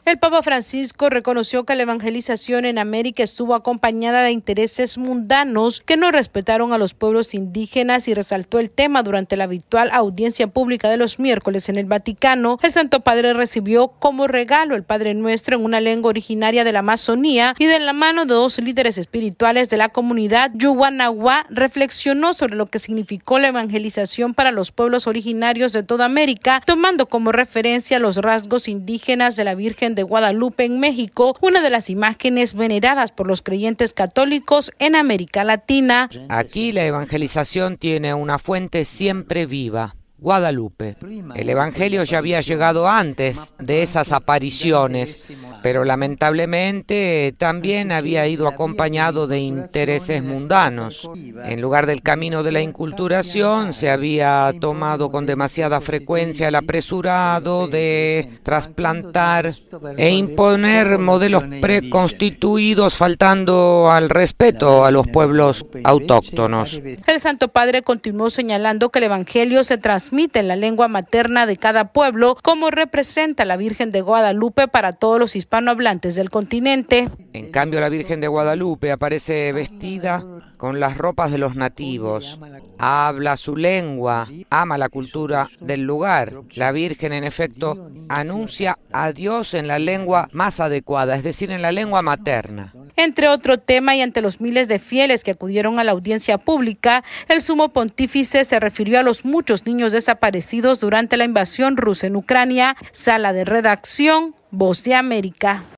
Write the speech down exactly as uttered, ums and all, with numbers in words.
El Papa Francisco reconoció que la evangelización en América estuvo acompañada de intereses mundanos que no respetaron a los pueblos indígenas y resaltó el tema durante la habitual audiencia pública de los miércoles en el Vaticano. El Santo Padre recibió como regalo el Padre Nuestro en una lengua originaria de la Amazonía y de la mano de dos líderes espirituales de la comunidad Yuguanaguá reflexionó sobre lo que significó la evangelización para los pueblos originarios de toda América, tomando como referencia los rasgos indígenas de la Virgen de Guadalupe en México, una de las imágenes veneradas por los creyentes católicos en América Latina. Aquí la evangelización tiene una fuente siempre viva: Guadalupe. El evangelio ya había llegado antes de esas apariciones, pero lamentablemente también había ido acompañado de intereses mundanos. En lugar del camino de la inculturación, se había tomado con demasiada frecuencia el apresurado de trasplantar e imponer modelos preconstituidos, faltando al respeto a los pueblos autóctonos. El Santo Padre continuó señalando que el evangelio se transmite transmite en la lengua materna de cada pueblo, como representa la Virgen de Guadalupe para todos los hispanohablantes del continente. En cambio, la Virgen de Guadalupe aparece vestida con las ropas de los nativos, habla su lengua, ama la cultura del lugar. La Virgen, en efecto, anuncia a Dios en la lengua más adecuada, es decir, en la lengua materna. Entre otro tema, y ante los miles de fieles que acudieron a la audiencia pública, el sumo pontífice se refirió a los muchos niños desaparecidos durante la invasión rusa en Ucrania. Sala de redacción, Voz de América.